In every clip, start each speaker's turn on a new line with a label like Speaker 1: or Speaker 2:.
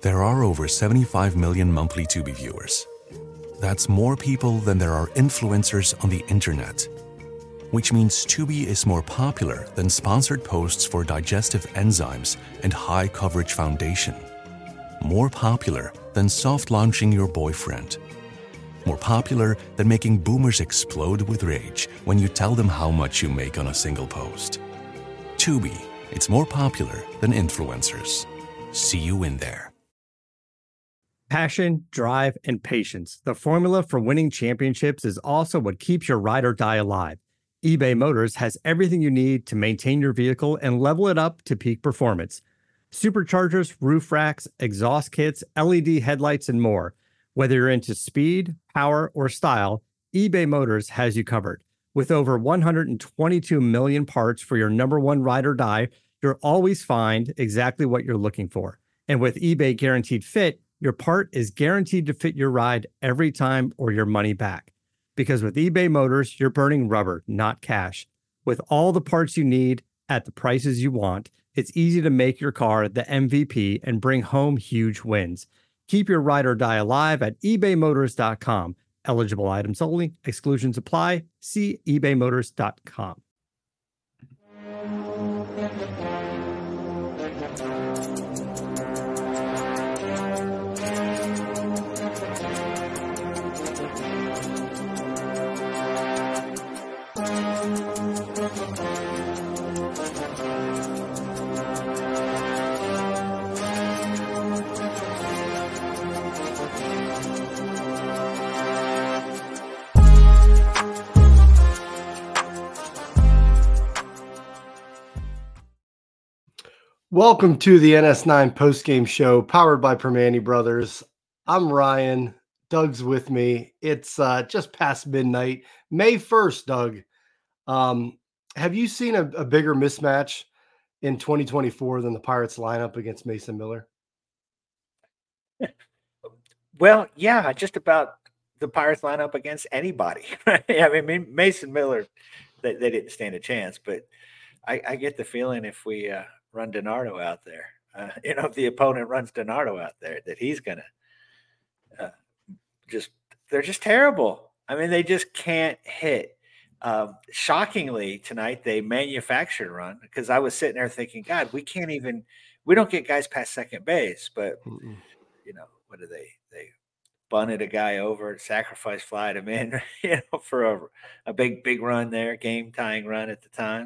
Speaker 1: There are over 75 million monthly Tubi viewers. That's more people than there are influencers on the internet, which means Tubi is more popular than sponsored posts for digestive enzymes and high coverage foundation. More popular than soft launching your boyfriend. More popular than making boomers explode with rage when you tell them how much you make on a single post. Tubi, it's more popular than influencers. See you in there.
Speaker 2: Passion, drive, and patience. The formula for winning championships is also what keeps your ride or die alive. eBay Motors has everything you need to maintain your vehicle and level it up to peak performance. Superchargers, roof racks, exhaust kits, LED headlights, and more. Whether you're into speed, power, or style, eBay Motors has you covered. With over 122 million parts for your number one ride or die, you'll always find exactly what you're looking for. And with eBay Guaranteed Fit, your part is guaranteed to fit your ride every time or your money back. Because with eBay Motors, you're burning rubber, not cash. With all the parts you need at the prices you want, it's easy to make your car the MVP and bring home huge wins. Keep your ride or die alive at ebaymotors.com. Eligible items only. Exclusions apply. See ebaymotors.com.
Speaker 3: Welcome to the NS9 postgame show powered by Permani Brothers. I'm Ryan. Doug's with me. It's just past midnight, May 1st, Doug. Have you seen a bigger mismatch in 2024 than the Pirates lineup against Mason Miller?
Speaker 4: Well, yeah, just about the Pirates lineup against anybody. I mean, Mason Miller, they didn't stand a chance, but I get the feeling if we run DiNardo out there, if the opponent runs DiNardo out there, that he's going to they're just terrible. I mean, they just can't hit. Shockingly, tonight they manufactured a run because I was sitting there thinking, God, we don't get guys past second base, but what do they bunted a guy over, sacrifice flied him in, for a big run there, game tying run at the time.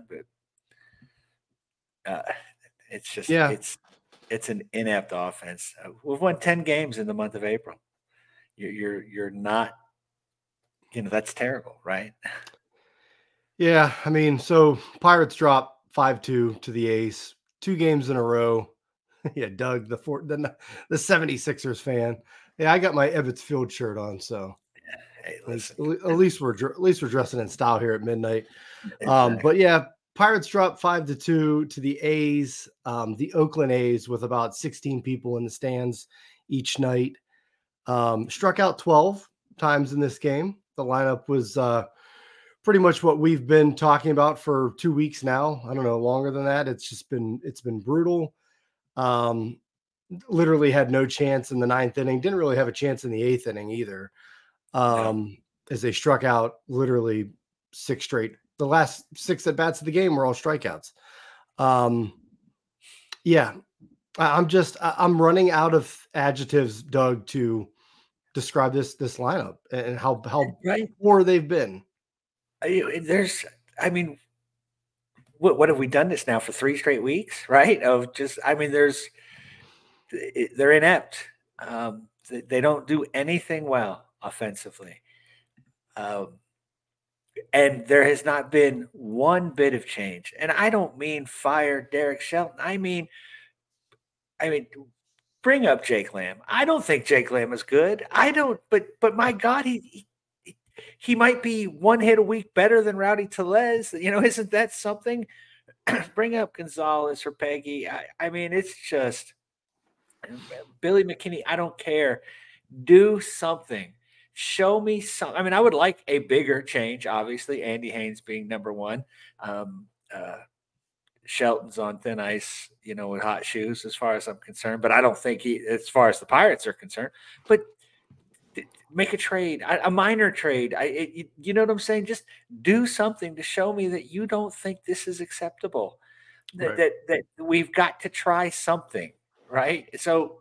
Speaker 4: But it's just, it's an inept offense. We've won 10 games in the month of April. You're not, that's terrible, right?
Speaker 3: Yeah. I mean, so Pirates drop 5-2 to the A's, 2 games in a row. Yeah. Doug, the 76ers fan. Yeah. I got my Ebbets Field shirt on. So
Speaker 4: hey,
Speaker 3: at least we're dressing in style here at midnight.
Speaker 4: Exactly.
Speaker 3: But yeah, Pirates dropped 5-2 to the A's, the Oakland A's, with about 16 people in the stands each night. Struck out 12 times in this game. The lineup was pretty much what we've been talking about for 2 weeks now. I don't know, longer than that. It's been brutal. Literally had no chance in the 9th inning. Didn't really have a chance in the 8th inning either. As they struck out literally 6 straight. The last 6 at bats of the game were all strikeouts. Yeah, I'm running out of adjectives, Doug, to describe this lineup and how poor they've been.
Speaker 4: What have we done this now for 3 straight weeks, right? They're inept. They don't do anything well offensively. And there has not been one bit of change. And I don't mean fire Derek Shelton. I mean, bring up Jake Lamb. I don't think Jake Lamb is good. I don't, but my God, he might be 1 hit a week better than Rowdy Tellez. Isn't that something? Bring up Gonzalez or Peggy. I mean, it's just Billy McKinney. I don't care. Do something. Show me something. I mean, I would like a bigger change, obviously, Andy Haynes being number one. Shelton's on thin ice, with hot shoes as far as I'm concerned. But I don't think as far as the Pirates are concerned. But make a trade, a minor trade. You know what I'm saying? Just do something to show me that you don't think this is acceptable. That we've got to try something, right? So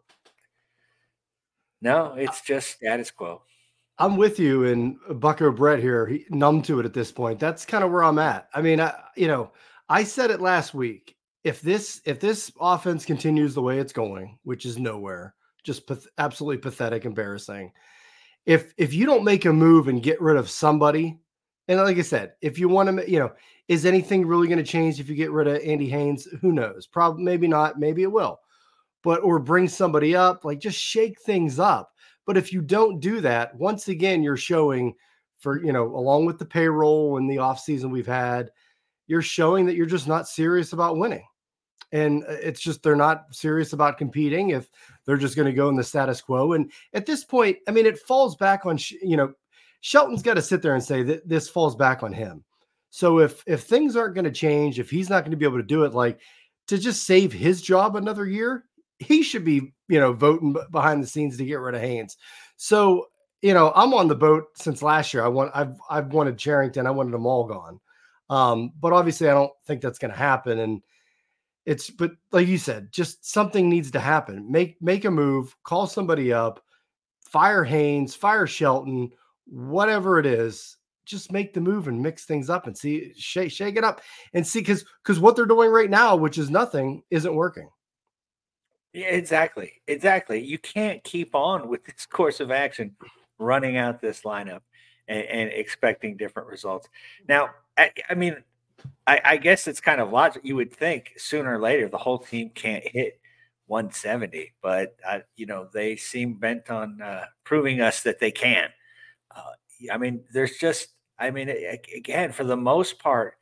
Speaker 4: no, it's just status quo.
Speaker 3: I'm with you, and Bucko Brett here, numb to it at this point. That's kind of where I'm at. I mean, I said it last week. If this offense continues the way it's going, which is nowhere, just absolutely pathetic, embarrassing. If you don't make a move and get rid of somebody, and like I said, if you want to, is anything really going to change if you get rid of Andy Haynes? Who knows? Probably, maybe not. Maybe it will. Or bring somebody up, like just shake things up. But if you don't do that, once again, you're showing along with the payroll and the offseason we've had, you're showing that you're just not serious about winning. And it's just, they're not serious about competing if they're just going to go in the status quo. And at this point, I mean, it falls back on, Shelton's got to sit there and say that this falls back on him. So if things aren't going to change, if he's not going to be able to do it, like to just save his job another year, he should be, voting behind the scenes to get rid of Haynes. So, I'm on the boat since last year. I've wanted Cherington. I wanted them all gone. But obviously I don't think that's going to happen. And but like you said, just something needs to happen. Make a move, call somebody up, fire Haynes, fire Shelton, whatever it is. Just make the move and mix things up and see, shake it up and see, because what they're doing right now, which is nothing, isn't working.
Speaker 4: Yeah, exactly. You can't keep on with this course of action, running out this lineup and expecting different results. Now, I mean, I guess it's kind of logical. You would think sooner or later the whole team can't hit 170, but they seem bent on proving us that they can. I mean, again, for the most part,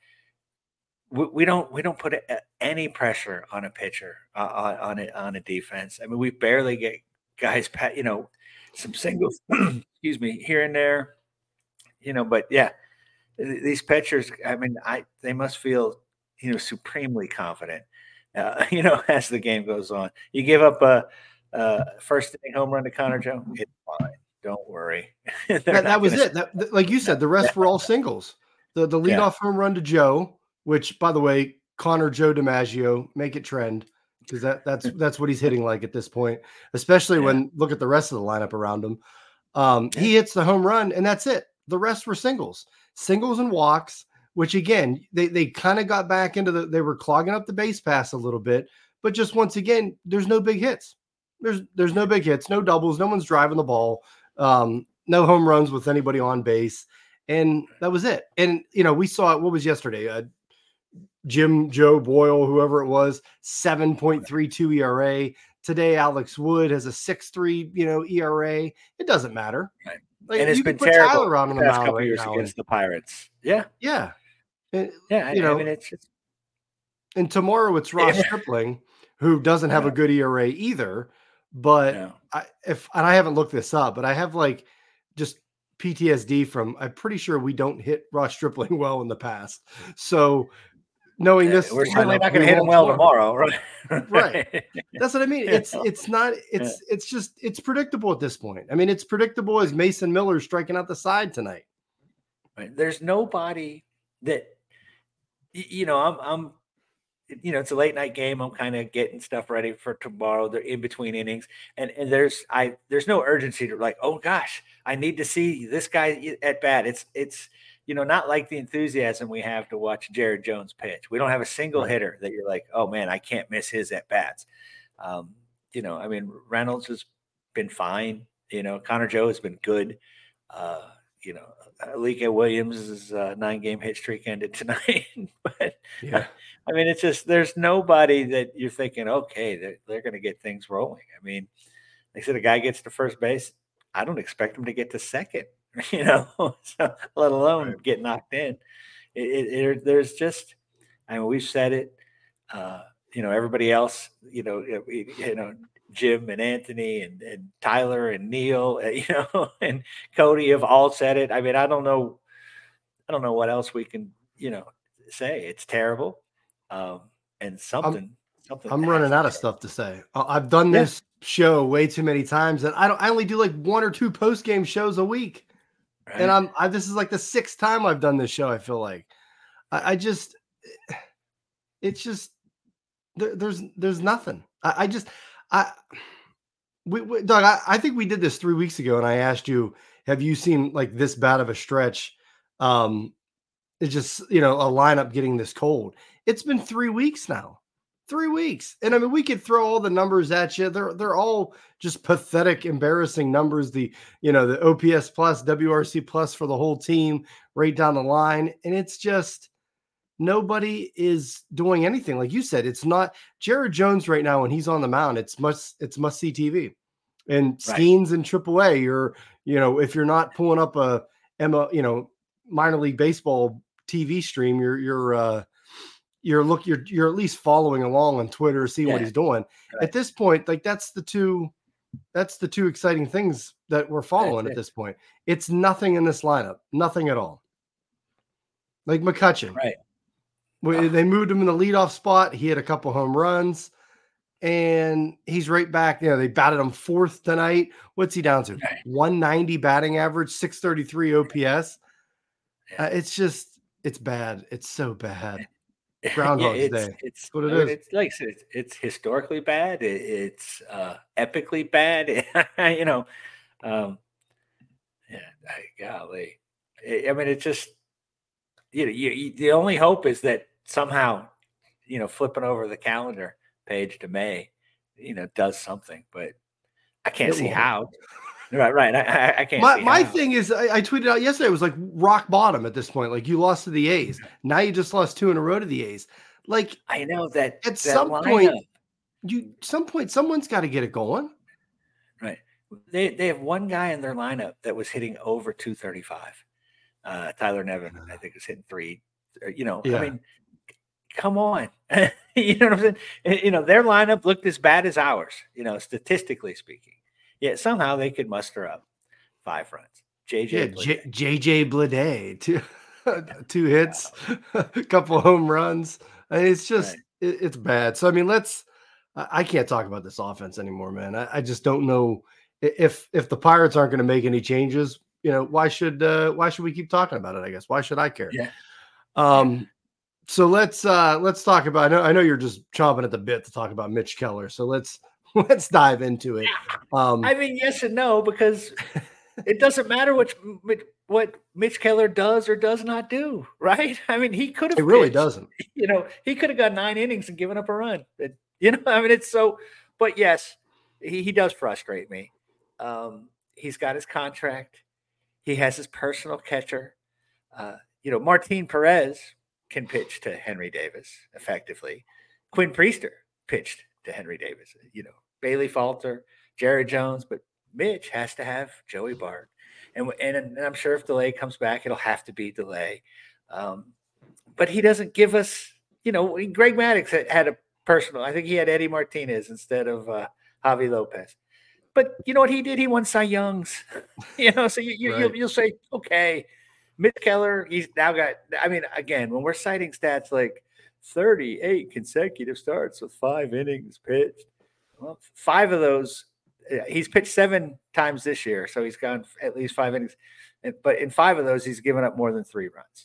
Speaker 4: we don't put any pressure on a pitcher on a defense. I mean, we barely get guys, some singles, excuse me, here and there, but yeah, these pitchers, I mean, they must feel, supremely confident, as the game goes on. You give up a first inning home run to Connor Joe, it's fine. Don't worry.
Speaker 3: that was it. Like you said, the rest were all singles. The leadoff home run to Joe, which, by the way, Connor Joe DiMaggio, make it trend, because that's what he's hitting like at this point, especially when look at the rest of the lineup around him. He hits the home run, and that's it. The rest were singles and walks, which again, they kind of got back into they were clogging up the base pass a little bit, but just once again, there's no big hits. There's no big hits, no doubles, no one's driving the ball, no home runs with anybody on base. And that was it. And, we saw it, what was yesterday? Joe Boyle, whoever it was, 7.32 ERA. Today, Alex Wood has a 6.3, ERA. It doesn't matter.
Speaker 4: Right. Like, and it's been terrible Tyler on the past couple years against the Pirates. Yeah.
Speaker 3: Yeah. And,
Speaker 4: I mean, it's just...
Speaker 3: And tomorrow it's Ross Stripling, who doesn't have a good ERA either. But I haven't looked this up, but I have just PTSD from, I'm pretty sure we don't hit Ross Stripling well in the past. So knowing this,
Speaker 4: we're certainly not going to hit him well tomorrow. Right.
Speaker 3: Right. That's what I mean. It's predictable at this point. I mean, it's predictable as Mason Miller striking out the side tonight.
Speaker 4: Right. There's nobody that, I'm it's a late night game. I'm kind of getting stuff ready for tomorrow. They're in between innings, and there's no urgency to like, oh gosh, I need to see this guy at bat. It's not like the enthusiasm we have to watch Jared Jones pitch. We don't have a single hitter that you're like, oh man, I can't miss his at bats. I mean, Reynolds has been fine. Connor Joe has been good. Alika Williams' 9-game hit streak ended tonight. But
Speaker 3: yeah,
Speaker 4: I mean, it's just there's nobody that you're thinking, okay, they're going to get things rolling. I mean, they said a guy gets to first base. I don't expect him to get to second, so, let alone get knocked in. There's just, I mean, we've said it. Everybody else, Jim and Anthony and Tyler and Neil, and Cody have all said it. I mean, I don't know what else we can, say. It's terrible. and something.
Speaker 3: I'm running out of stuff to say. I've done this show way too many times, and I only do like 1 or 2 post game shows a week, right. And this is like the 6th time I've done this show. I feel like it's just there's nothing. Doug, I think we did this 3 weeks ago, and I asked you, have you seen like this bad of a stretch? It's just, a lineup getting this cold. It's been 3 weeks now. 3 weeks. And I mean, we could throw all the numbers at you. They're all just pathetic, embarrassing numbers. The OPS plus, WRC plus for the whole team right down the line. And it's just nobody is doing anything. Like you said, it's not Jared Jones right now when he's on the mound. It's must see TV. And Skeens in AAA, if you're not pulling up a minor league baseball TV stream, you're at least following along on Twitter, seeing what he's doing. Right. At this point, like that's the two exciting things that we're following at this point. It's nothing in this lineup, nothing at all. Like McCutchen,
Speaker 4: right?
Speaker 3: They moved him in the leadoff spot. He had a couple home runs, and he's right back. They batted him 4th tonight. What's he down to? 190 batting average, 633 OPS. It's bad. It's so bad. Groundhog's Day.
Speaker 4: It's
Speaker 3: what it is.
Speaker 4: It's like it's historically bad. It's epically bad. Golly. I mean, it's just the only hope is that somehow, flipping over the calendar page to May, does something, but I can't see how. Right. I can't.
Speaker 3: My thing is, I tweeted out yesterday. It was like rock bottom at this point. Like you lost to the A's. Now you just lost 2 in a row to the A's. Like
Speaker 4: I know that
Speaker 3: at some point, someone's got to get it going.
Speaker 4: Right. They have one guy in their lineup that was hitting over 235. Tyler Nevin, I think, is hitting 3. I mean, come on. You know what I'm saying? Their lineup looked as bad as ours. Statistically speaking. Yeah, somehow they could muster up 5 runs. JJ Bleday,
Speaker 3: 2 hits, a couple home runs. I mean, it's just it's bad. So I mean, I can't talk about this offense anymore, man. I just don't know if the Pirates aren't going to make any changes. Why should we keep talking about it? I guess why should I care?
Speaker 4: Yeah.
Speaker 3: So let's talk about. I know you're just chomping at the bit to talk about Mitch Keller. So let's dive into it.
Speaker 4: I mean, yes and no, because it doesn't matter what Mitch Keller does or does not do, right? I mean, he could have.
Speaker 3: It really doesn't.
Speaker 4: He could have got 9 innings and given up a run. I mean, it's so. But yes, he does frustrate me. He's got his contract. He has his personal catcher. Martin Perez can pitch to Henry Davis effectively. Quinn Priester pitched to Henry Davis. Bailey Falter, Jared Jones, but Mitch has to have Joey Bart. And I'm sure if DeLay comes back, it'll have to be DeLay. But he doesn't give us, Greg Maddux had a personal, I think he had Eddie Martinez instead of Javi Lopez. But you know what he did? He won Cy Youngs. So you'll say, okay, Mitch Keller, he's now got, I mean, again, when we're citing stats like 38 consecutive starts with 5 innings pitched, well, 5 of those, he's pitched 7 times this year, so he's gone at least 5 innings. But in 5 of those, he's given up more than 3 runs.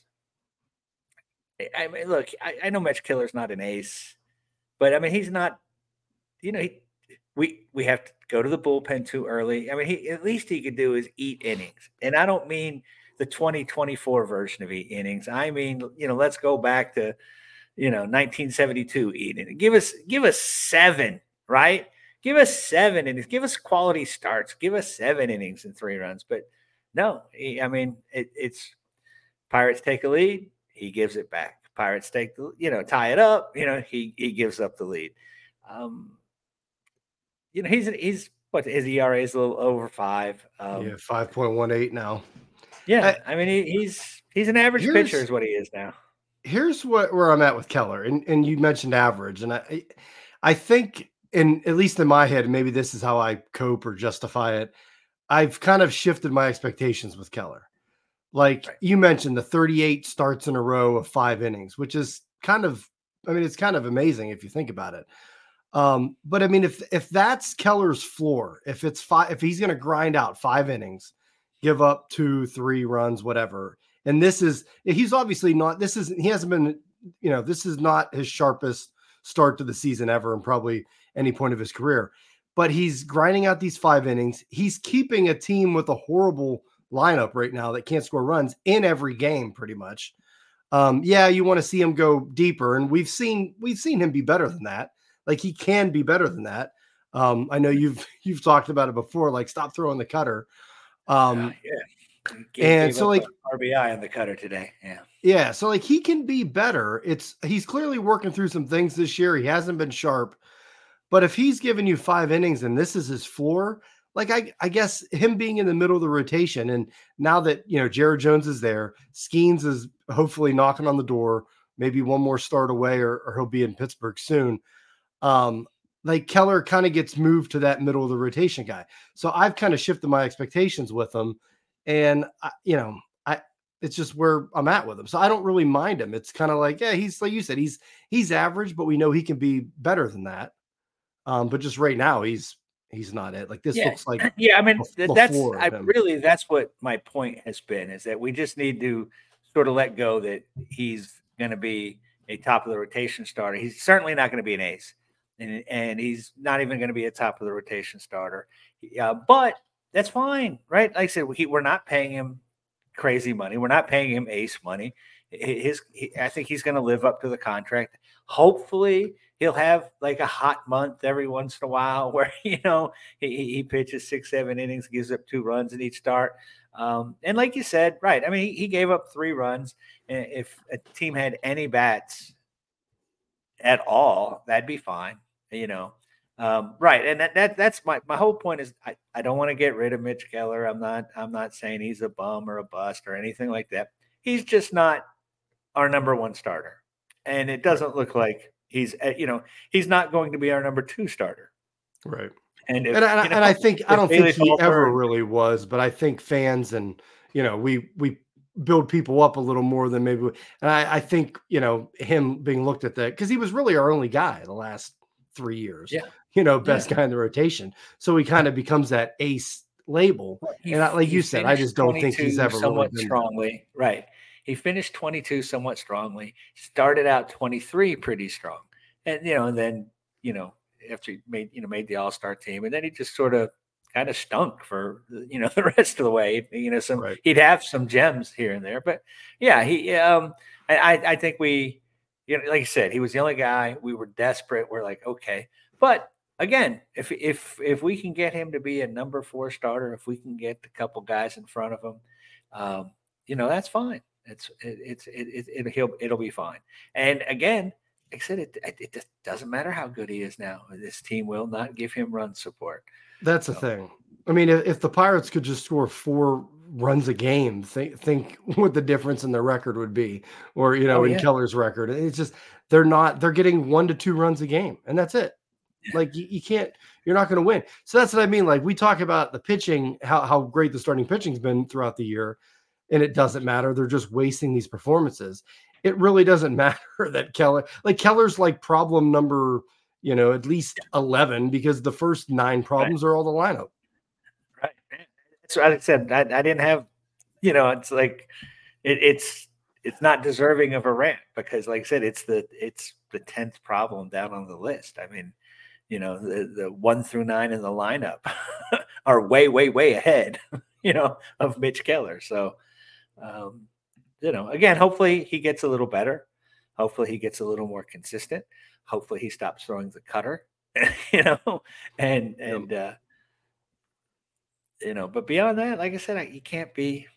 Speaker 4: I mean, look, I know Mitch Keller's not an ace, but I mean, he's not. We have to go to the bullpen too early. I mean, at least he could do is eat innings, and I don't mean the 2024 version of eat innings. I mean, let's go back to 1972 eating. Give us 7. Right? Give us 7 innings. Give us quality starts. Give us 7 innings and 3 runs. But no, it's Pirates take a lead. He gives it back. Pirates tie it up. He gives up the lead. He's what his ERA is a little over 5.
Speaker 3: 5.18 now.
Speaker 4: Yeah, I mean he's an average pitcher is what he is now.
Speaker 3: Here's where I'm at with Keller, and you mentioned average, and I think. And at least in my head, maybe this is how I cope or justify it. I've kind of shifted my expectations with Keller. Like you mentioned, the 38 starts in a row of 5 innings, which is kind of I mean, it's kind of amazing if you think about it. But I mean, if that's Keller's floor, if he's going to grind out 5 innings, give up 2-3 runs, whatever. And he's obviously not, he hasn't been, this is not his sharpest start to the season ever, and probably any point of his career, but he's grinding out these 5 innings. He's keeping a team with a horrible lineup right now that can't score runs in every game pretty much. You want to see him go deeper, and we've seen him be better than that. Like, he can be better than that. I know you've talked about it before, like, stop throwing the cutter.
Speaker 4: And so, like, RBI on the cutter today.
Speaker 3: Yeah. So, like, he can be better. He's clearly working through some things this year. He hasn't been sharp, but if he's giving you 5 innings and this is his floor, like, I guess him being in the middle of the rotation, and now that, Jared Jones is there, Skeens is hopefully knocking on the door, maybe one more start away, or he'll be in Pittsburgh soon. Like, Keller kind of gets moved to that middle of the rotation guy. So I've kind of shifted my expectations with him, and it's just where I'm at with him. So I don't really mind him. It's kind of like, yeah, he's, like you said, he's average, but we know he can be better than that. But just right now, he's not it. Like, this looks like,
Speaker 4: I mean, that's what my point has been, is that we just need to sort of let go that he's going to be a top of the rotation starter. He's certainly not going to be an ace, and he's not even going to be a top of the rotation starter. But that's fine, right? Like I said, we're not paying him crazy money. We're not paying him ace money. I think he's going to live up to the contract. Hopefully he'll have like a hot month every once in a while where, he pitches 6-7 innings, gives up 2 runs in each start. And like you said, right. I mean, he gave up 3 runs. And if a team had any bats at all, that'd be fine, right. And that's my whole point is I don't want to get rid of Mitch Keller. I'm not saying he's a bum or a bust or anything like that. He's just not our number 1 starter. And it doesn't look like he's not going to be our number 2 starter.
Speaker 3: Right.
Speaker 4: And
Speaker 3: I don't think he ever really was, but I think fans and, we build people up a little more than maybe. And I think, him being looked at that, because he was really our only guy the last 3 years, best guy in the rotation. So he kind of becomes that ace label. And like you said, I just don't think he's ever
Speaker 4: somewhat
Speaker 3: really been
Speaker 4: strongly. Right. He finished 22 somewhat strongly, started out 23 pretty strong. And, and then, after he made the All-Star team, and then he just sort of kind of stunk for, the rest of the way,
Speaker 3: Right.
Speaker 4: He'd have some gems here and there, but yeah, I think we, like you said, he was the only guy. We were desperate. We're like, okay. But again, if we can get him to be a number 4 starter, if we can get a couple guys in front of him, that's fine. It'll be fine. And again, like I said, it just doesn't matter how good he is now. This team will not give him run support.
Speaker 3: That's the thing. I mean, if the Pirates could just score 4 runs a game, think what the difference in their record would be, or, in Keller's record. It's just, they're getting 1 to 2 runs a game, and that's it. Yeah. Like, you're not going to win. So that's what I mean. Like, we talk about the pitching, how great the starting pitching's been throughout the year, and it doesn't matter. They're just wasting these performances. It really doesn't matter that Keller's like problem number, at least 11, because the first 9 problems are all the lineup.
Speaker 4: Right. So like I said, I didn't have, it's like, it's not deserving of a rant, because like I said, it's the 10th problem down on the list. I mean, the 1 through 9 in the lineup are way, way, way ahead, of Mitch Keller. So, again, hopefully he gets a little better. Hopefully he gets a little more consistent. Hopefully he stops throwing the cutter, but beyond that, like I said, he can't be,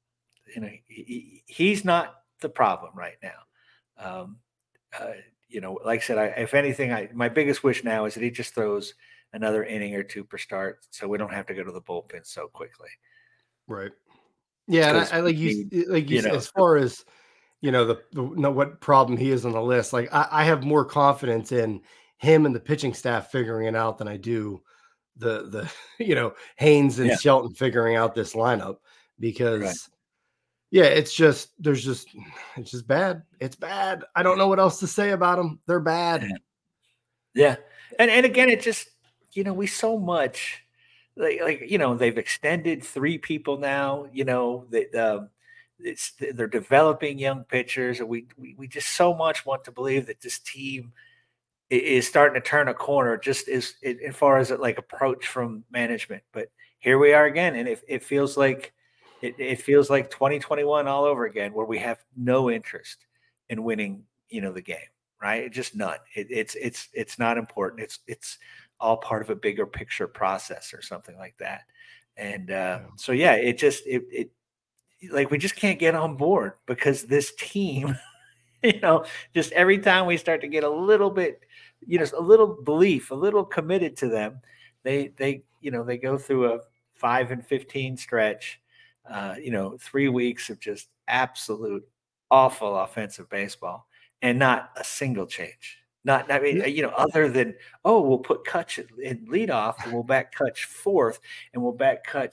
Speaker 4: he's not the problem right now. Like I said, if anything, my biggest wish now is that he just throws another inning or 2 per start, so we don't have to go to the bullpen so quickly.
Speaker 3: Right. Yeah, and I like you said, as far as what problem he is on the list, like I have more confidence in him and the pitching staff figuring it out than I do the Haynes and Shelton figuring out this lineup, because Yeah, it's just bad. It's bad. I don't know what else to say about them. They're bad.
Speaker 4: Yeah. And again, it just, we so much they've extended 3 people now, that they're developing young pitchers. And we just so much want to believe that this team is starting to turn a corner just as far as like approach from management. But here we are again. And it feels like, it feels like 2021 all over again, where we have no interest in winning, the game, right? Just none. It's not important. It's all part of a bigger picture process or something like that. And so, yeah, it like we just can't get on board because this team, just every time we start to get a little bit, a little belief, a little committed to them, they go through a 5-15 stretch. 3 weeks of just absolute awful offensive baseball and not a single change. Other than, we'll put Kutch in leadoff and we'll back Kutch fourth and we'll back Kutch,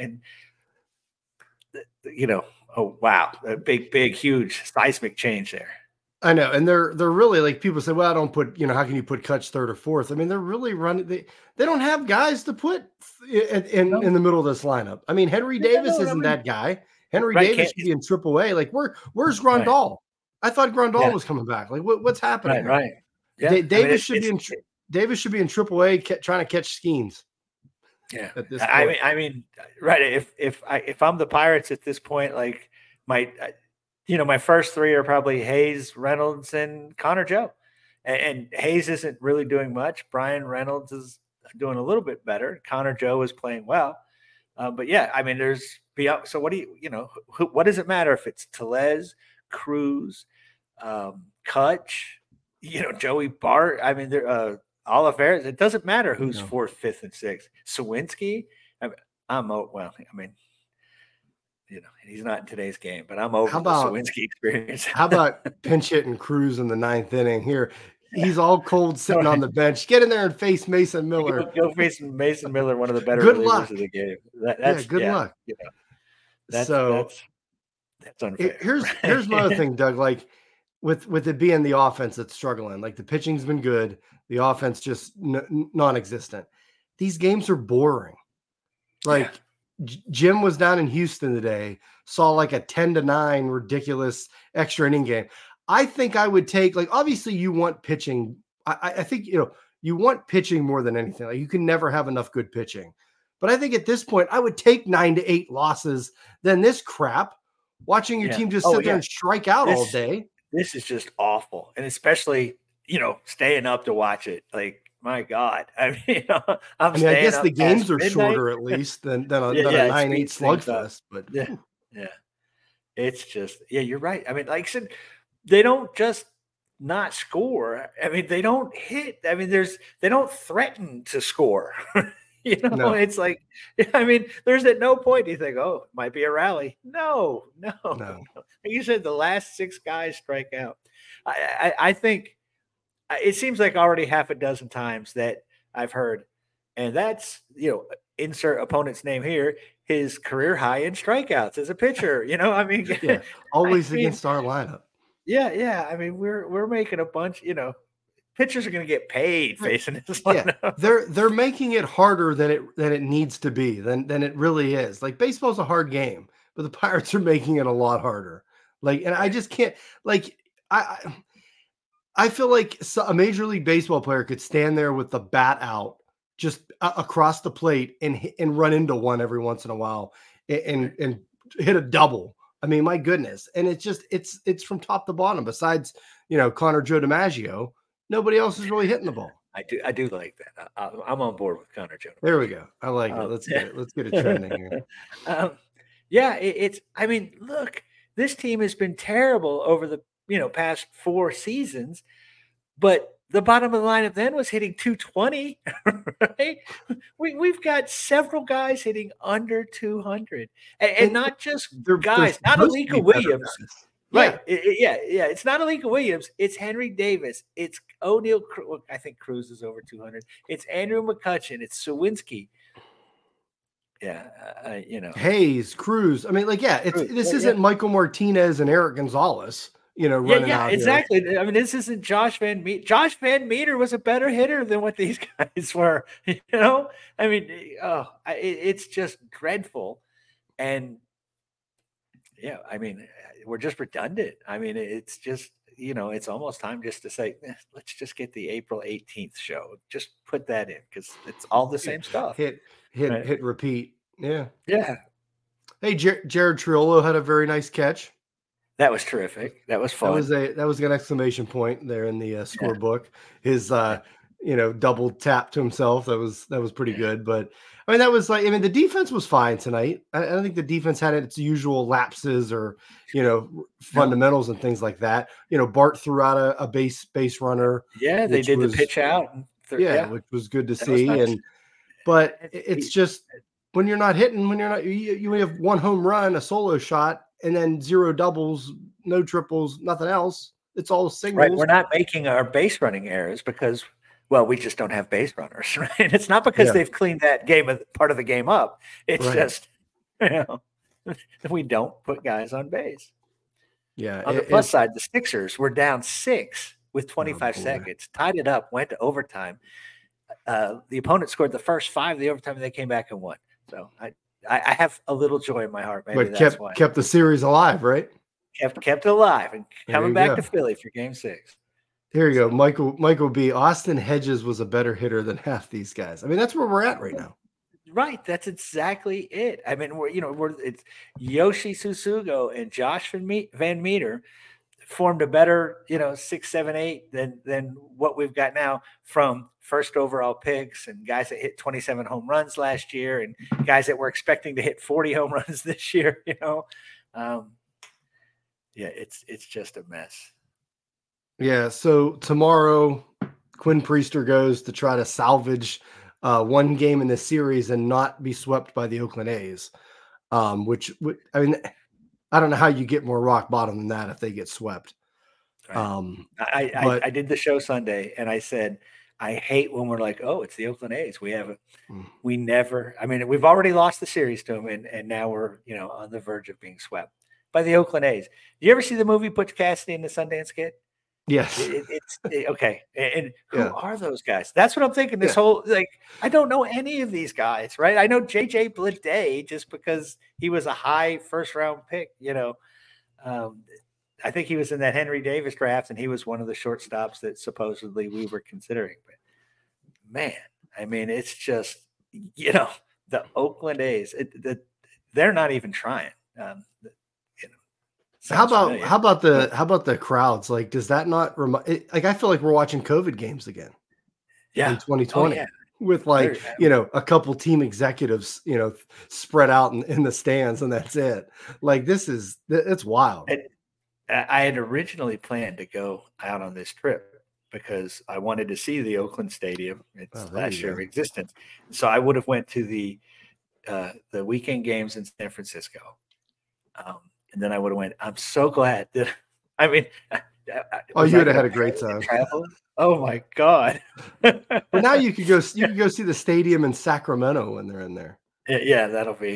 Speaker 4: oh, wow. A big, huge seismic change there.
Speaker 3: I know. And they're really like, people say, well, I don't put, how can you put Kutch third or fourth? I mean, they're really running. They don't have guys to put in the middle of this lineup. I mean, Henry Davis isn't that guy. Henry Davis should be in AAA. Like, where's Grandal? Right. I thought Grandal was coming back. Like, what's happening?
Speaker 4: Right. Yeah.
Speaker 3: Davis should be in AAA trying to catch schemes.
Speaker 4: Yeah. At this point. I mean, right. If I'm the Pirates at this point, like my first 3 are probably Hayes, Reynolds, and Connor Joe. And Hayes isn't really doing much. Brian Reynolds is doing a little bit better. Connor Joe is playing well. But yeah, I mean, so what do what does it matter if it's Tellez, Cruz, Kutch, Joey Bart? I mean, Olivares. It doesn't matter who's 4th, 5th, and 6th. Sawinski. He's not in today's game, but I'm over the Sawinski experience.
Speaker 3: How about pinch hitting Cruz in the 9th inning here? He's all cold sitting on the bench. Get in there and face Mason Miller.
Speaker 4: Go face Mason Miller, one of the better
Speaker 3: relievers
Speaker 4: of the game.
Speaker 3: Good luck.
Speaker 4: That's unfair.
Speaker 3: Here's my other thing, Doug. Like with it being the offense that's struggling, like the pitching's been good, the offense just non-existent. These games are boring. Like Jim was down in Houston today, saw like a 10-9 ridiculous extra inning game. I think I would take, like, obviously you want pitching. I think, you want pitching more than anything. Like, you can never have enough good pitching. But I think at this point, I would take 9-8 losses than this crap, watching your team just sit there and strike out all day.
Speaker 4: This is just awful. And especially, staying up to watch it. Like, my God. I mean, I
Speaker 3: guess the games are shorter at least than a 9-8 slugfest. But
Speaker 4: yeah. It's just, you're right. I mean, like I said, they don't just not score. I mean, they don't hit. I mean, they don't threaten to score. No. It's like, I mean, there's at no point you think, it might be a rally. No. Like you said, the last 6 guys strike out. I think it seems like already half a dozen times that I've heard, and that's, insert opponent's name here, his career high in strikeouts as a pitcher. I mean,
Speaker 3: always against our lineup.
Speaker 4: Yeah. I mean, we're making a bunch, pitchers are going to get paid facing this lineup.
Speaker 3: Yeah. They're making it harder than it needs to be, than it really is. Like, baseball's a hard game, but the Pirates are making it a lot harder. Like, and I just can't, like, I feel like a Major League Baseball player could stand there with the bat out just across the plate and run into one every once in a while and hit a double. I mean, my goodness. And it's just, it's from top to bottom. Besides, Connor Joe DiMaggio, nobody else is really hitting the ball.
Speaker 4: I do like that. I'm on board with Connor Joe.
Speaker 3: There we go. I like it. Let's get it trending
Speaker 4: here. I mean, look, this team has been terrible over the, past 4 seasons, but the bottom of the lineup then was hitting 220, right? We've got several guys hitting under 200, and not just guys, not Alika Williams. Right. Yeah. It's not Alika Williams. It's Henry Davis. It's O'Neill. I think Cruz is over 200. It's Andrew McCutchen. It's Sawinski.
Speaker 3: Hayes, Cruz. I mean, like, yeah, this isn't Michael Martinez and Eric Gonzalez, running out
Speaker 4: exactly.
Speaker 3: here.
Speaker 4: I mean, this isn't Josh Van Meter. Josh Van Meter was a better hitter than what these guys were. I mean, it's just dreadful, and I mean, we're just redundant. I mean, it's just it's almost time just to say, let's just get the April 18th show. Just put that in because it's all the same stuff.
Speaker 3: Hit, repeat. Yeah.
Speaker 4: Yeah.
Speaker 3: Hey, Jared Triolo had a very nice catch.
Speaker 4: That was terrific. That was fun.
Speaker 3: That was an exclamation point there in the scorebook. His double tap to himself. That was pretty good. But I mean, the defense was fine tonight. I don't think the defense had its usual lapses or fundamentals and things like that. Bart threw out a base runner.
Speaker 4: Yeah, they did the pitch out.
Speaker 3: Which was good to see. Nice. But it's just when you're not hitting, you have one home run, a solo shot, and then 0 doubles, no triples, nothing else. It's all singles.
Speaker 4: Right. We're not making our base running errors because, we just don't have base runners, right? It's not because they've cleaned that part of the game up. It's just, we don't put guys on base.
Speaker 3: Yeah.
Speaker 4: On the plus side, the Sixers were down 6 with 25 seconds, tied it up, went to overtime. The opponent scored the first 5 of the overtime, and they came back and won. So I have a little joy in my heart. Maybe that's why.
Speaker 3: Kept the series alive, right?
Speaker 4: Kept it alive and coming back to Philly for Game 6.
Speaker 3: Here you go, Michael B. Austin Hedges was a better hitter than half these guys. I mean, that's where we're at right now.
Speaker 4: Right, that's exactly it. I mean, it's Yoshi Susugo and Josh Van Meter formed a better 6, 7, 8 than what we've got now from first overall picks and guys that hit 27 home runs last year and guys that were expecting to hit 40 home runs this year. It's just a mess.
Speaker 3: Yeah. So tomorrow, Quinn Priester goes to try to salvage one game in the series and not be swept by the Oakland A's, which I mean, I don't know how you get more rock bottom than that if they get swept.
Speaker 4: Right. I did the show Sunday and I said, I hate when we're like, oh, it's the Oakland A's. We've already lost the series to them and now we're, on the verge of being swept by the Oakland A's. You ever see the movie Butch Cassidy and the Sundance Kid?
Speaker 3: Yes.
Speaker 4: It's okay. And who are those guys? That's what I'm thinking. This whole, I don't know any of these guys, right? I know JJ Bleday just because he was a high first round pick, I think he was in that Henry Davis draft and he was one of the shortstops that supposedly we were considering. But man, I mean, it's just, the Oakland A's, they're not even trying.
Speaker 3: How about the crowds? Like, does that not I feel like we're watching COVID games again.
Speaker 4: Yeah.
Speaker 3: In 2020 with a couple team executives, spread out in the stands and that's it. Like it's wild.
Speaker 4: I had originally planned to go out on this trip because I wanted to see the Oakland Stadium. It's last year of existence. So I would have went to the weekend games in San Francisco. And then I would have went, I'm so glad that, I mean.
Speaker 3: You would have had a great time.
Speaker 4: Travel? Oh my God.
Speaker 3: But now you could go see the stadium in Sacramento when they're in there.
Speaker 4: Yeah, that'll be.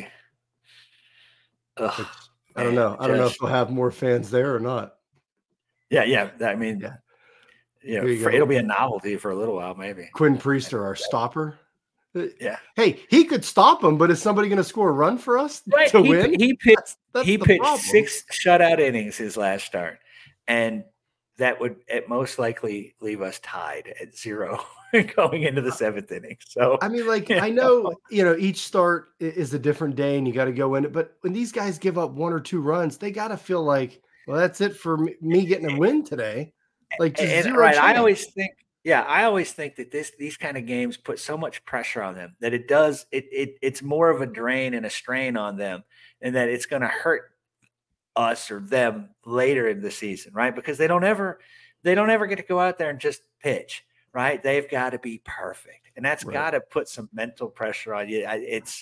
Speaker 3: I don't know. I don't know if we'll have more fans there or not.
Speaker 4: Yeah. I mean, it'll be a novelty for a little while, maybe.
Speaker 3: Quinn Priester, our stopper.
Speaker 4: Yeah.
Speaker 3: Hey, he could stop him, but is somebody going to score a run for us to win?
Speaker 4: He pitched 6 shutout innings his last start, and that would at most likely leave us tied at 0 going into the 7th inning. So
Speaker 3: I mean, I know each start is a different day, and you got to go in it. But when these guys give up 1 or 2 runs, they got to feel like, well, that's it for me getting a win today. Just 0
Speaker 4: right.
Speaker 3: chance.
Speaker 4: I always think that these kind of games put so much pressure on them that it's more of a drain and a strain on them, and that it's going to hurt us or them later in the season, right? Because they don't ever get to go out there and just pitch, right? They've got to be perfect, and that's got to put some mental pressure on you. It's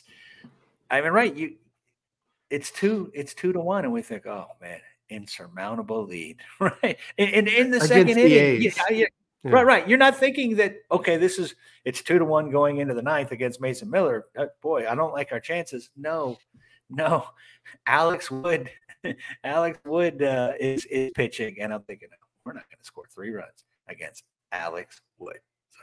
Speaker 4: 2-1, and we think, oh man, insurmountable lead, right? And in the second inning,
Speaker 3: Yeah.
Speaker 4: Right. You're not thinking that, okay, it's 2-1 going into the ninth against Mason Miller. Boy, I don't like our chances. No. Alex Wood is pitching, and I'm thinking, no, we're not going to score 3 runs against Alex Wood. So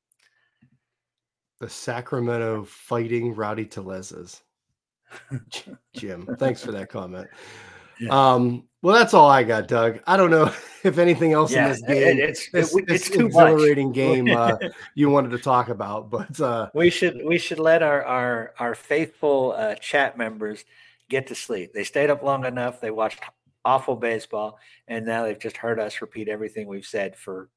Speaker 3: the Sacramento Fighting Rowdy Tellez's. Jim, thanks for that comment.
Speaker 4: Yeah.
Speaker 3: Well, that's all I got, Doug. I don't know if anything else in this game,
Speaker 4: it's
Speaker 3: too exhilarating game you wanted to talk about, but
Speaker 4: we should let our faithful chat members get to sleep. They stayed up long enough. They watched awful baseball, and now they've just heard us repeat everything we've said for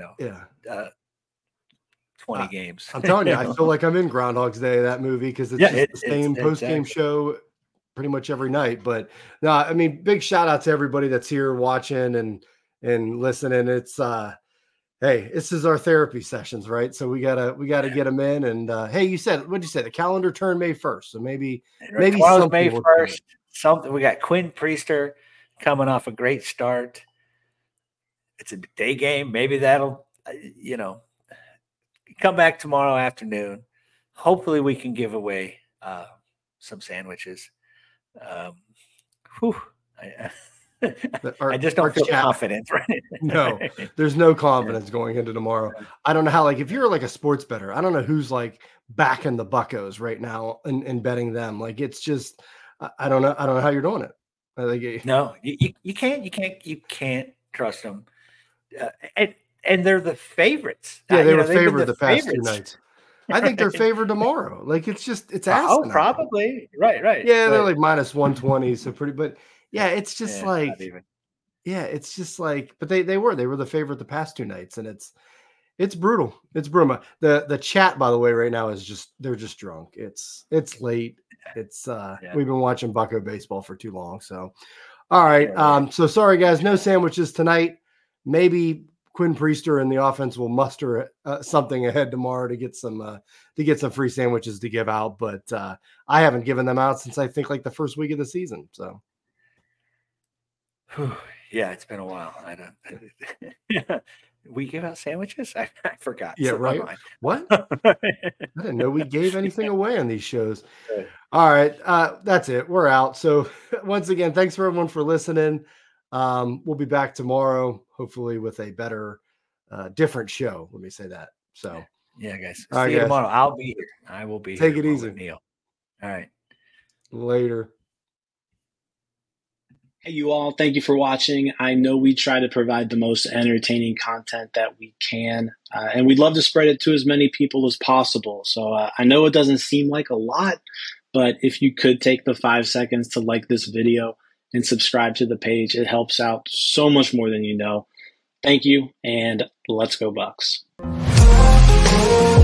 Speaker 4: 20 games.
Speaker 3: I'm telling you, I feel like I'm in Groundhog's Day, that movie, because it's the same post-game show pretty much every night. But no, I mean, big shout out to everybody that's here watching and listening. It's hey, this is our therapy sessions, right? So we gotta get them in. And hey, what'd you say? The calendar turned May 1st, so maybe
Speaker 4: tomorrow's May 1st. Something we got Quinn Priester coming off a great start. It's a day game. Maybe that'll come back tomorrow afternoon. Hopefully we can give away some sandwiches. I just don't feel confident, right?
Speaker 3: No, there's no confidence going into tomorrow. I don't know how, if you're like a sports bettor, I don't know who's backing the Buccos right now and betting them. It's just, I don't know how you're doing it.
Speaker 4: No, you can't trust them. And they're the favorites.
Speaker 3: Yeah, they were favored the past 2 nights. I think they're favored tomorrow. It's asinine.
Speaker 4: Oh, probably. Right.
Speaker 3: Yeah, they're minus 120, so pretty. But yeah, it's just it's just but they were the favorite the past 2 nights, and it's brutal. It's brutal. The chat, by the way, right now they're just drunk. It's late. It's we've been watching Bucco baseball for too long. So, all right. So sorry guys, no sandwiches tonight. Maybe Quinn Priester and the offense will muster something ahead tomorrow to get some free sandwiches to give out. But I haven't given them out since I think the first week of the season. So,
Speaker 4: yeah, it's been a while. I don't. We give out sandwiches? I forgot.
Speaker 3: Yeah, right. What? I didn't know we gave anything away on these shows. All right, that's it. We're out. So once again, thanks for everyone for listening. We'll be back tomorrow, hopefully with a better, different show. Let me say that. So,
Speaker 4: yeah, guys. See you tomorrow. I'll be here. I will be here.
Speaker 3: Take it easy,
Speaker 4: Neil. All right.
Speaker 3: Later.
Speaker 5: Hey, you all. Thank you for watching. I know we try to provide the most entertaining content that we can, and we'd love to spread it to as many people as possible. So I know it doesn't seem like a lot, but if you could take the 5 seconds to like this video and subscribe to the page, it helps out so much more than you know. Thank you, and let's go Bucks.